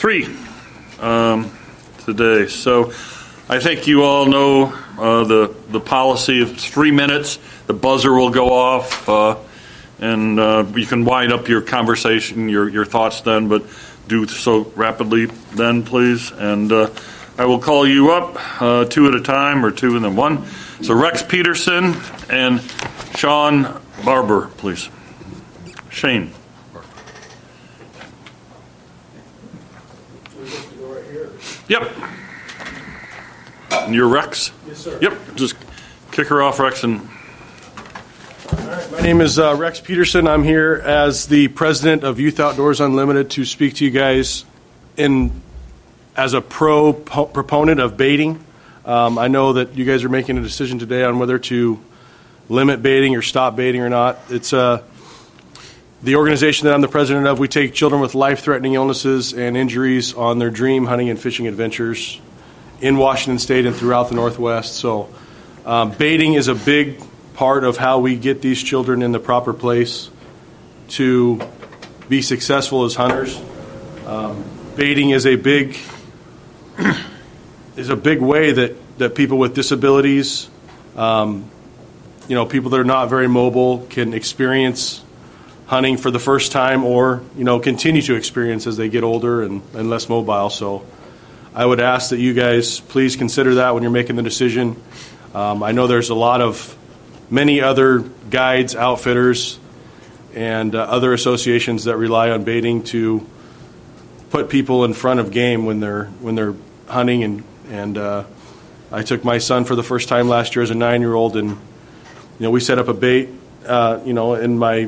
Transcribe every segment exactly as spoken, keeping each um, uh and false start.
three um, today. So I think you all know uh, the, the policy of three minutes. The buzzer will go off, uh, and uh, you can wind up your conversation, your, your thoughts then, but do so rapidly then, please. And uh, I will call you up uh, two at a time, or two and then one. So Rex Peterson and Sean Barber, please. Shane. Yep. And you're Rex? Yes, sir. Yep. Just kick her off, Rex. And all right. My name is uh, Rex Peterson. I'm here as the president of Youth Outdoors Unlimited to speak to you guys in as a pro po- proponent of baiting. Um, I know that you guys are making a decision today on whether to limit baiting or stop baiting or not. It's uh, the organization that I'm the president of. We take children with life-threatening illnesses and injuries on their dream hunting and fishing adventures in Washington State and throughout the Northwest. So um, baiting is a big part of how we get these children in the proper place to be successful as hunters. Um, baiting is a big is a big way that, that people with disabilities, um, you know, people that are not very mobile can experience hunting for the first time, or, you know, continue to experience as they get older and, and less mobile. So I would ask that you guys please consider that when you're making the decision. Um, I know there's a lot of many other guides, outfitters, and uh, other associations that rely on baiting to put people in front of game when they're when they're hunting. And and uh, I took my son for the first time last year as a nine-year-old, and you know we set up a bait, uh, you know, in my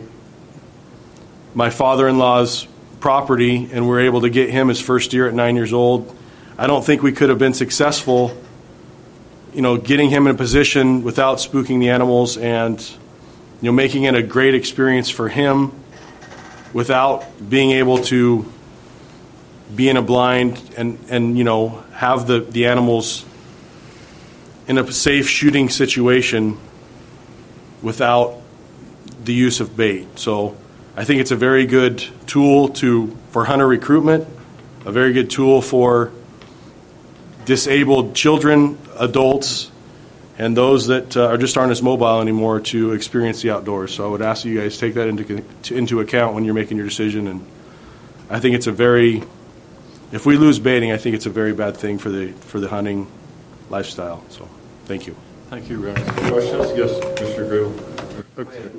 my father-in-law's property, and we were able to get him his first deer at nine years old. I don't think we could have been successful, you know, getting him in a position without spooking the animals and, you know, making it a great experience for him without being able to be in a blind and, and you know, have the, the animals in a safe shooting situation without the use of bait. So I think it's a very good tool to for hunter recruitment, a very good tool for disabled children, adults, and those that uh, are just aren't as mobile anymore to experience the outdoors. So I would ask you guys take that into into account when you're making your decision. And I think it's a very, if we lose baiting, I think it's a very bad thing for the for the hunting lifestyle. So thank you. Thank you, Rex. Questions? Yes, Mister Grable. Okay.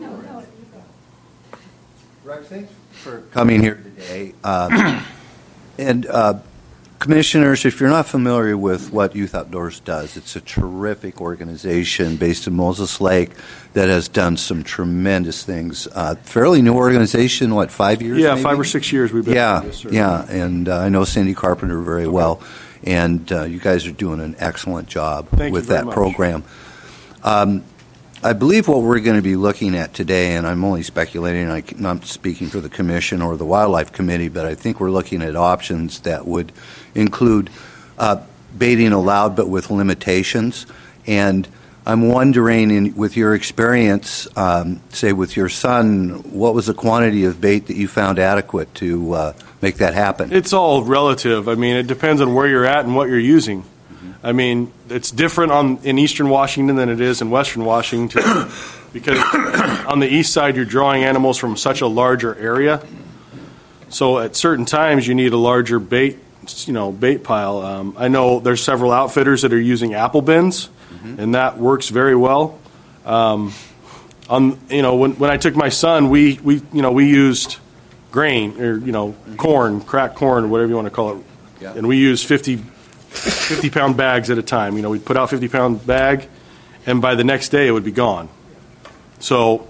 Rex, thanks for coming here today. Uh, and uh, commissioners, if you're not familiar with what Youth Outdoors does, it's a terrific organization based in Moses Lake that has done some tremendous things. Uh, fairly new organization, what, five years? Yeah, maybe? five or six years we've been. Yeah, this, yeah, and uh, I know Cindy Carpenter very okay. well, and uh, you guys are doing an excellent job Thank with you very that much. program. Um, I believe what we're going to be looking at today, and I'm only speculating, I'm not speaking for the Commission or the Wildlife Committee, but I think we're looking at options that would include uh, baiting allowed but with limitations. And I'm wondering, in, with your experience, um, say with your son, what was the quantity of bait that you found adequate to uh, make that happen? It's all relative. I mean, it depends on where you're at and what you're using. I mean, it's different on in eastern Washington than it is in western Washington because on the east side you're drawing animals from such a larger area. So at certain times you need a larger bait, you know, bait pile. Um, I know there's several outfitters that are using apple bins, mm-hmm. and that works very well. Um, on you know, when when I took my son, we we you know we used grain or you know mm-hmm. corn, cracked corn, or whatever you want to call it, yeah. and we used fifty. fifty pound bags at a time. You know, we'd put out fifty pound bag, and by the next day it would be gone. So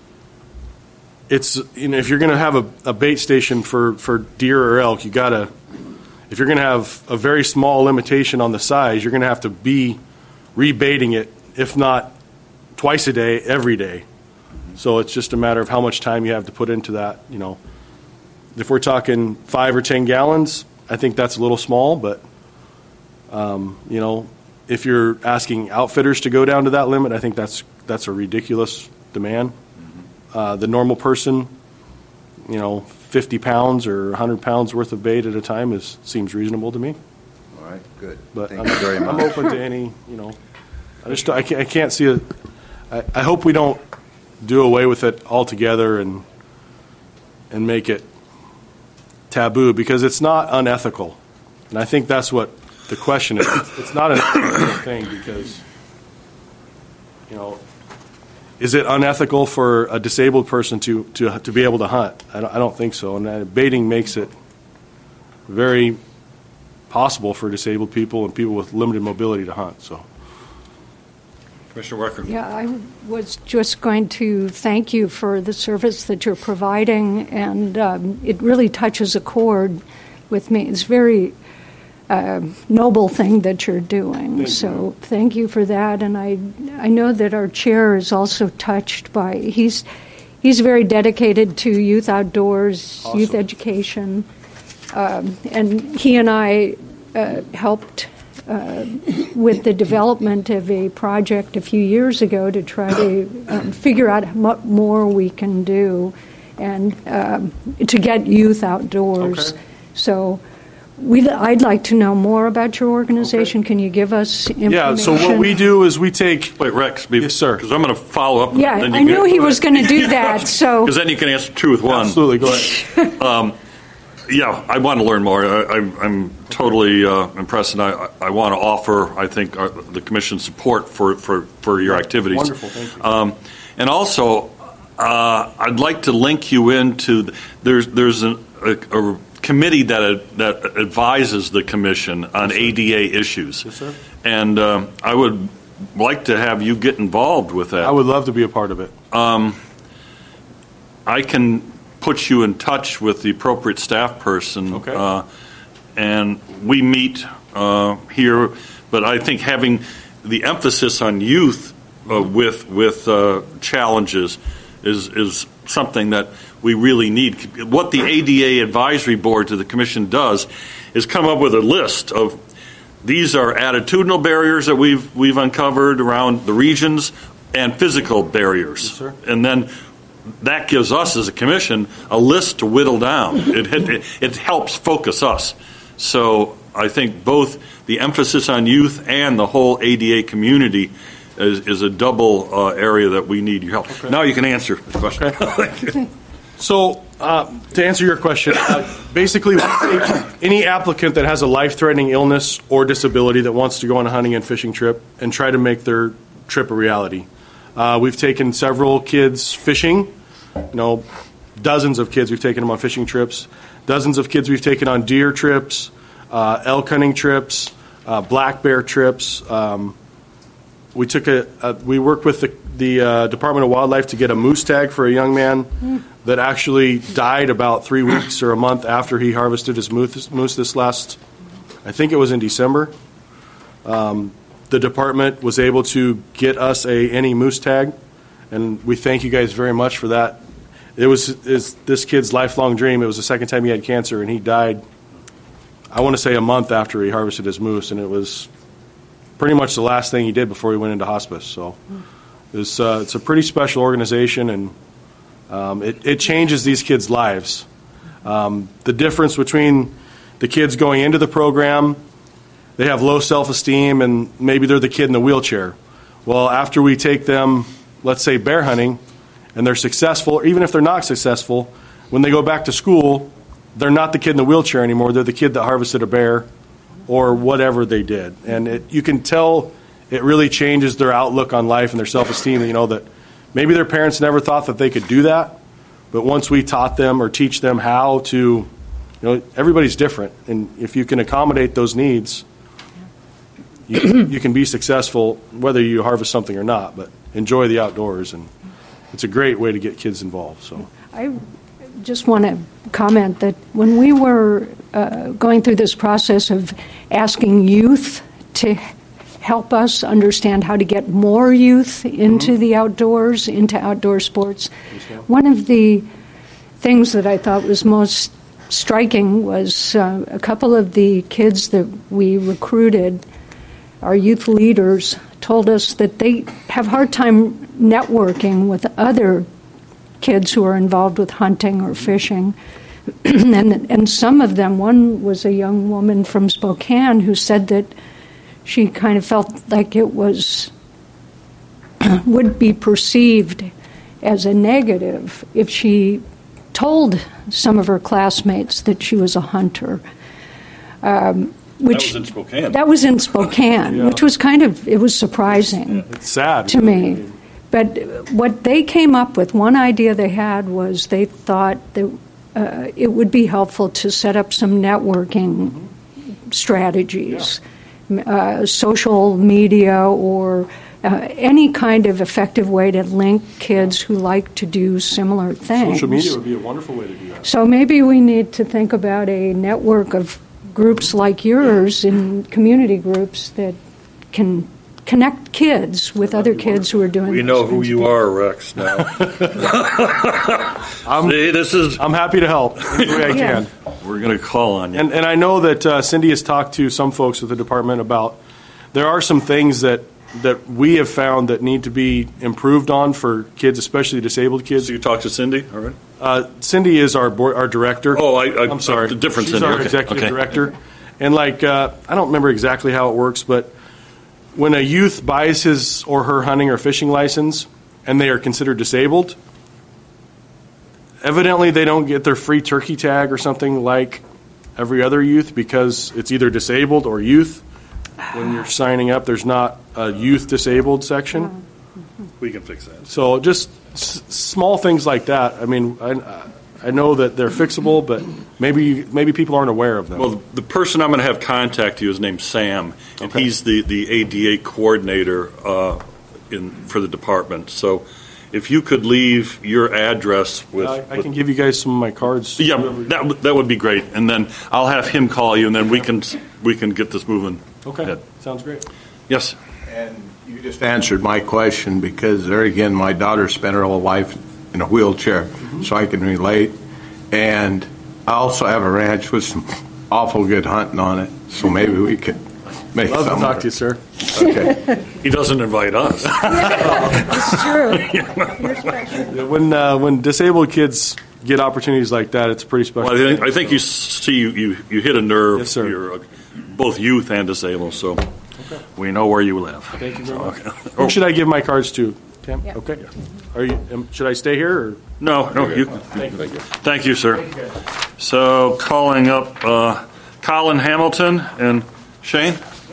it's, you know, if you're going to have a, a bait station for, for deer or elk, you got to, if you're going to have a very small limitation on the size, you're going to have to be rebaiting it, if not twice a day, every day. So it's just a matter of how much time you have to put into that. You know, if we're talking five or ten gallons, I think that's a little small, but Um, you know, if you're asking outfitters to go down to that limit, I think that's that's a ridiculous demand. Mm-hmm. Uh, the normal person, you know, fifty pounds or one hundred pounds worth of bait at a time is seems reasonable to me. All right, good. But Thank I'm, you very much. I'm open to any, you know, I just I can't, I can't see it. I, I hope we don't do away with it altogether and and make it taboo, because it's not unethical, and I think that's what the question is. It's, it's not an ethical thing because, you know, is it unethical for a disabled person to to to be able to hunt? I don't, I don't think so, and uh, baiting makes it very possible for disabled people and people with limited mobility to hunt. So. Commissioner Wecker. Yeah, I was just going to thank you for the service that you're providing, and um, it really touches a chord with me. It's a very uh, noble thing that you're doing. Thank so you. thank you for that. And I I know that our chair is also touched by, he's, he's very dedicated to youth outdoors, Awesome. youth education, um, and he and I uh, helped Uh, with the development of a project a few years ago to try to um, figure out what more we can do and um, to get youth outdoors. Okay. So we, I'd like to know more about your organization. Okay. Can you give us information? Yeah, so what we do is we take, Wait, Rex. Be, Yes, sir. Because I'm going to follow up. Yeah, then I you knew can- he was going to do that, so. Because then you can answer two with one. absolutely, go ahead. Yeah, I want to learn more. I, I'm, I'm totally uh, impressed, and I, I want to offer, I think, uh, the Commission's support for, for, for your activities. Wonderful, thank you. Um, and also, uh, I'd like to link you into, the, there's there's an, a, a committee that uh, that advises the Commission on A D A issues. Yes, sir. And um, I would like to have you get involved with that. I would love to be a part of it. I can put you in touch with the appropriate staff person. Okay. Uh, and we meet uh, here, but I think having the emphasis on youth uh, with with uh, challenges is is something that we really need. What the A D A Advisory Board to the Commission does is come up with a list of these are attitudinal barriers that we've we've uncovered around the regions and physical barriers. Yes, sir. And then that gives us as a commission a list to whittle down. It, it, it helps focus us. So I think both the emphasis on youth and the whole A D A community is, is a double uh, area that we need your help. Okay. Now you can answer the question. Okay. So, uh, to answer your question, uh, basically, we take any applicant that has a life-threatening illness or disability that wants to go on a hunting and fishing trip and try to make their trip a reality. Uh, we've taken several kids fishing, you know, dozens of kids we've taken them on fishing trips, dozens of kids we've taken on deer trips, uh, elk hunting trips, uh, black bear trips. Um, we took a, a we worked with the, the uh, Department of Wildlife to get a moose tag for a young man mm. that actually died about three weeks or a month after he harvested his moose, moose this last, I think it was in December. Um, the department was able to get us a any moose tag, and we thank you guys very much for that. It was is this kid's lifelong dream. It was the second time he had cancer, and he died, I want to say, a month after he harvested his moose, and it was pretty much the last thing he did before he went into hospice. So it's, uh, it's a pretty special organization, and um, it, it changes these kids' lives. Um, the difference between the kids going into the program, they have low self-esteem, and maybe they're the kid in the wheelchair. Well, after we take them, let's say, bear hunting, and they're successful, or even if they're not successful, when they go back to school, they're not the kid in the wheelchair anymore. They're the kid that harvested a bear or whatever they did. And it, you can tell it really changes their outlook on life and their self-esteem, you know, that maybe their parents never thought that they could do that, but once we taught them or teach them how to, you know, everybody's different, and if you can accommodate those needs, you, you can be successful whether you harvest something or not, but enjoy the outdoors, and it's a great way to get kids involved. So I just want to comment that when we were uh, going through this process of asking youth to help us understand how to get more youth into mm-hmm. the outdoors, into outdoor sports, yes, one of the things that I thought was most striking was uh, a couple of the kids that we recruited, our youth leaders, told us that they have a hard time networking with other kids who are involved with hunting or fishing. and, and some of them, one was a young woman from Spokane who said that she kind of felt like it was would be perceived as a negative if she told some of her classmates that she was a hunter. Um, which, that was in Spokane. That was in Spokane, yeah. Which was kind of, it was surprising it's sad, to me. But what they came up with, one idea they had was they thought that uh, it would be helpful to set up some networking mm-hmm. strategies, yeah. uh, social media or Uh, any kind of effective way to link kids who like to do similar things. Social media would be a wonderful way to do that. So maybe we need to think about a network of groups like yours in community groups that can connect kids with other kids who are doing We know who you are, Rex, now. I'm, See, this is, I'm happy to help any way I Yeah. can. we're going to call on you. And, and I know that uh, Cindy has talked to some folks at the department about there are some things that that we have found that need to be improved on for kids, especially disabled kids. So you talked to Cindy already? Uh, Cindy is our board, our director. Oh, I, I, I'm sorry. The different She's Cindy. our Okay. executive okay. director. And like, uh, I don't remember exactly how it works, but when a youth buys his or her hunting or fishing license and they are considered disabled, evidently they don't get their free turkey tag or something like every other youth because it's either disabled or youth. When you're signing up, there's not a youth disabled section. We can fix that. So just s- small things like that. I mean, I, I know that they're fixable, but maybe maybe people aren't aware of them. Well, the person I'm going to have contact you is named Sam, and Okay. he's the, the A D A coordinator uh, in for the department. So if you could leave your address with... I, I with- can give you guys some of my cards. Yeah, that, would- that would be great. And then I'll have him call you, and then we can we can get this moving. Okay, ahead. sounds great. Yes. And you just answered my question because there again, my daughter spent her whole life in a wheelchair, mm-hmm. so I can relate. And I also have a ranch with some awful good hunting on it, so maybe we could make Love to some. talk to you, sir. Okay. He doesn't invite us. It's true. You're special. When uh, when disabled kids get opportunities like that, it's pretty special. Well, I think, I think you see you, you, you hit a nerve. Yes, sir. You're uh, both youth and disabled, so okay. we know where you live. Thank you very much. Okay. Who should I give my cards to? Tim? Yeah. Okay. Are you? Um, should I stay here? Or? No, no, you. Thank you. Thank you, sir. So calling up uh, Colin Hamilton and Shane.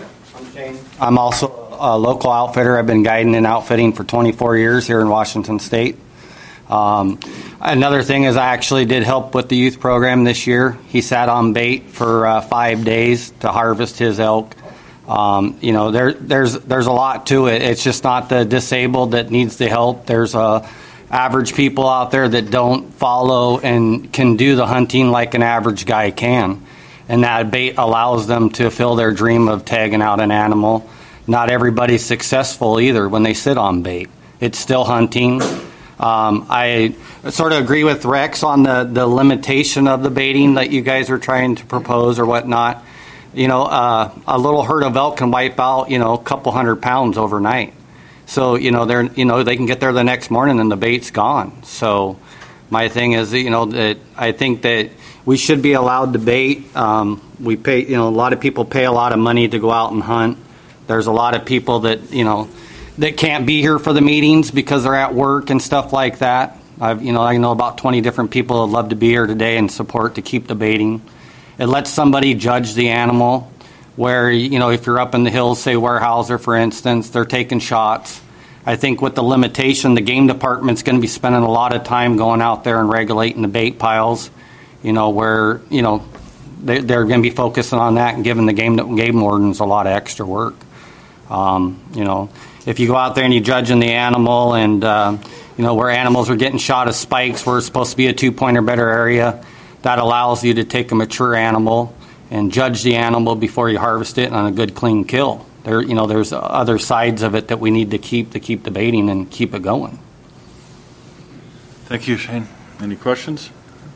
I'm also a local outfitter. I've been guiding and outfitting for twenty-four years here in Washington State. Um, another thing is I actually did help with the youth program this year. He sat on bait for uh, five days to harvest his elk. Um, you know, there, there's there's a lot to it. It's just not the disabled that needs the help. There's uh, average people out there that don't follow and can do the hunting like an average guy can. And that bait allows them to fulfill their dream of tagging out an animal. Not everybody's successful either when they sit on bait. It's still hunting. Um, I sort of agree with Rex on the, the limitation of the baiting that you guys are trying to propose or whatnot. You know, uh, a little herd of elk can wipe out, you know, a couple hundred pounds overnight. So, you know, they're, you know, they can get there the next morning and the bait's gone. So my thing is, you know, that I think that we should be allowed to bait. Um, we pay, you know, a lot of people pay a lot of money to go out and hunt. There's a lot of people that, you know, that can't be here for the meetings because they're at work and stuff like that. I've, you know, I know about twenty different people that love to be here today and support to keep the baiting. It lets somebody judge the animal where, you know, if you're up in the hills, say Weyerhaeuser, for instance, they're taking shots. I think with the limitation, the game department's going to be spending a lot of time going out there and regulating the bait piles, you know, where, you know, they, they're going to be focusing on that and giving the game, game wardens a lot of extra work. Um, you know, if you go out there and you're judging the animal and, uh, you know, where animals are getting shot of spikes where it's supposed to be a two-point or better area, that allows you to take a mature animal and judge the animal before you harvest it on a good, clean kill. There, you know, there's other sides of it that we need to keep to keep the baiting and keep it going. Thank you, Shane. Any questions?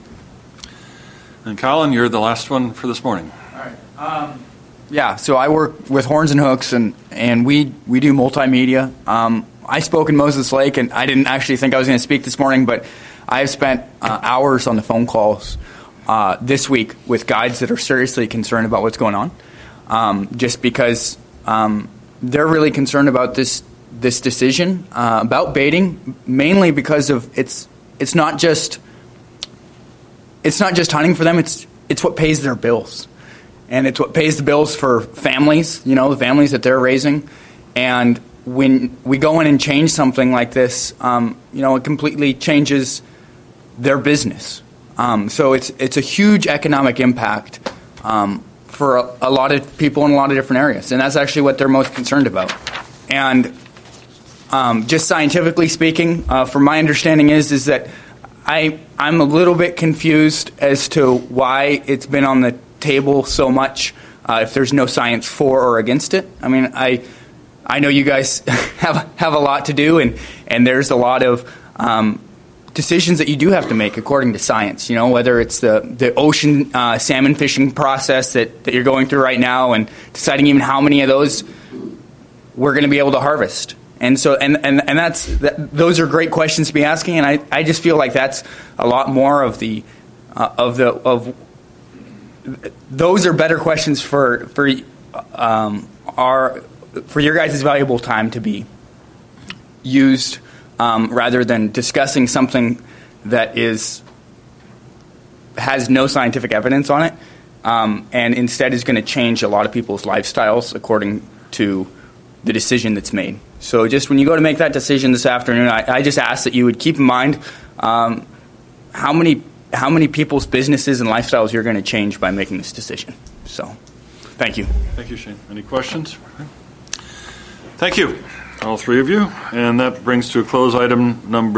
And Colin, you're the last one for this morning. All right. Um, yeah, so I work with Horns and Hooks, and, and we, we do multimedia. Um, I spoke in Moses Lake, and I didn't actually think I was going to speak this morning, but I have spent uh, hours on the phone calls uh, this week with guides that are seriously concerned about what's going on, um, just because um, they're really concerned about this this decision uh, about baiting, mainly because of it's it's not just it's not just hunting for them. It's it's what pays their bills, and it's what pays the bills for families. You know, the families that they're raising, and when we go in and change something like this, um, you know, it completely changes their business. Um, so it's it's a huge economic impact um, for a, a lot of people in a lot of different areas, and that's actually what they're most concerned about. And um, just scientifically speaking, uh, from my understanding is is that I I'm a little bit confused as to why it's been on the table so much. Uh, if there's no science for or against it, I mean, I I know you guys have have a lot to do, and and there's a lot of um, decisions that you do have to make according to science. You know, whether it's the the ocean uh, salmon fishing process that, that you're going through right now, and deciding even how many of those we're going to be able to harvest. And so, and and and that's that, those are great questions to be asking. And I, I just feel like that's a lot more of the uh, of the of those are better questions for for um, our for your guys' valuable time to be used. Um, rather than discussing something that is has no scientific evidence on it, um, and instead is going to change a lot of people's lifestyles according to the decision that's made. So just when you go to make that decision this afternoon, I, I just ask that you would keep in mind um, how many how many people's businesses and lifestyles you're going to change by making this decision. So, thank you. Thank you, Shane. Any questions? Thank you, all three of you. And that brings to a close item number